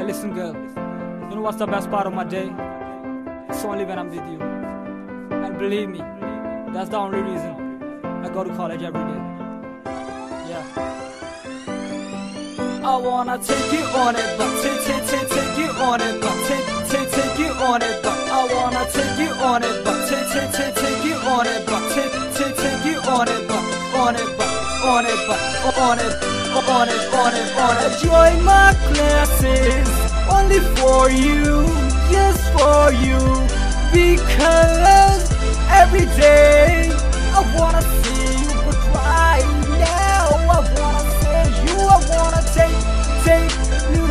Hey, listen, girl. You know what's the best part of my day? It's only when I'm with you. And believe me, that's the only reason I go to college every day. Yeah. I wanna take you on it, but take you on it, but take you on it, but I wanna take you on it, but take you on it, but take you on it, but on it, but on it, but on it, on it, on it, on it. Join my classes only for you, just for you, because every day I wanna see you, but right now I wanna see you, I wanna take you,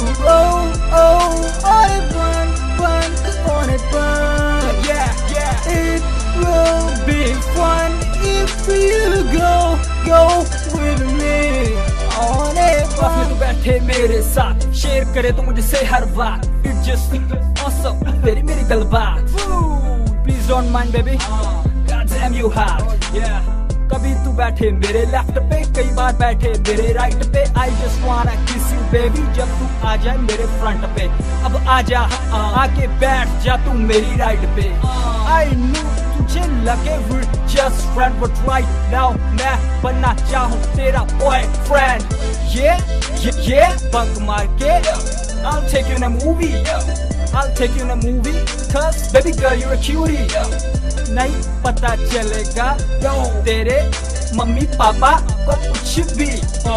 on it, run, on it, run, yeah, it will be fun if you go with me, on it, run. में तू बैठे मेरे साथ, share करे तो मुझसे हर बात, it's just awesome, तेरी मेरी गलबात, please don't mind baby, God damn you hot, yeah. कभी तू बैठे मेरे लेफ्ट पे, कई बार बैठे मेरे राइट पे, I just wanna kiss you baby, जब तू आ जाए मेरे फ्रंट पे, अब आजा आके बैठ जा तू मेरी राइट पे, I knew तुझे लगे we're just friend, but right now मैं बनना चाहूँ तेरा boyfriend, yeah, bunk मार के, I'll take you in a movie, I'll take you in a movie, cause baby girl you're a cutie, नहीं पता चलेगा तेरे मम्मी पापा को कुछ भी,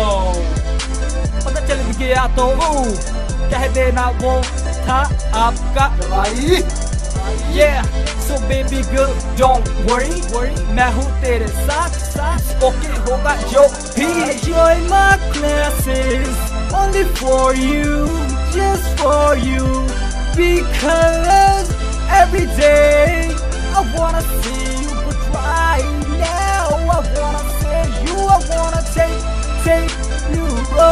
पता चल गया तो कह देना वो था आपका भाई, yeah, so baby girl don't worry, मैं हूँ तेरे साथ, ओके होगा जो भी. Join my classes only for you, just for you, because every day I wanna see you, but right now I wanna see you, I wanna take you,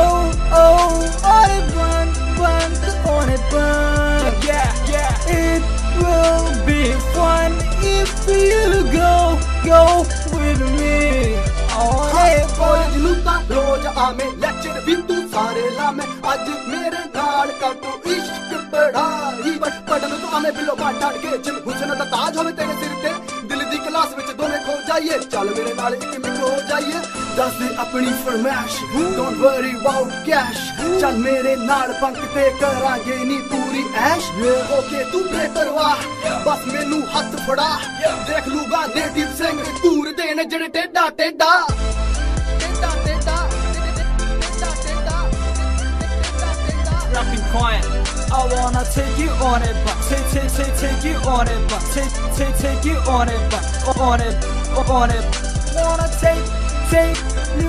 on it, run, on it, run, yeah, it will be fun if you go with me, on it, college लूटा रोज आमे lecture भी तू सारे लामे, आज मेरे नाल काटो इश्क पढ़ाई, बट पढ़न तो आने बिलो बात डाल के, जिन हुसन दा ताज होवे तेरे सिर ते, दिल दी क्लास विच दोने खो जाइए, चल मेरे नाल एक मिनट हो जाइए, दस दे अपनी फरमाइश, डोंट वरी अबाउट कैश, चल मेरे नाल पंक ते करांगे नी पूरी ऐश, ओके तू बेपरवाह बस मैनू हथ फड़ा, देख लूगा नेटिव सिंह दूर देने जेड़े टेढ़ा टेढ़ा rapping quiet. I wanna take you on it, but take you on it, but take you on it, but on it, wanna take you,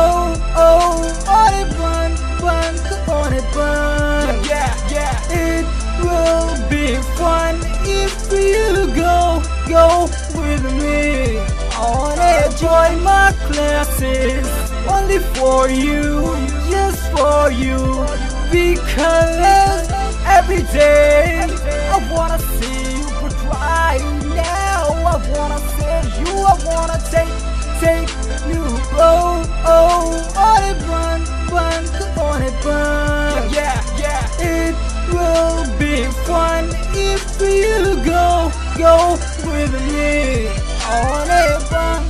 on it, run, on it, run, yeah, it will be fun if you go with me, on it. Join my classes only for you, just for you, because every day I wanna see you, but right now I wanna see you, I wanna take you, on it, run, on it, run, yeah, it will be fun if you go with me, on it, run.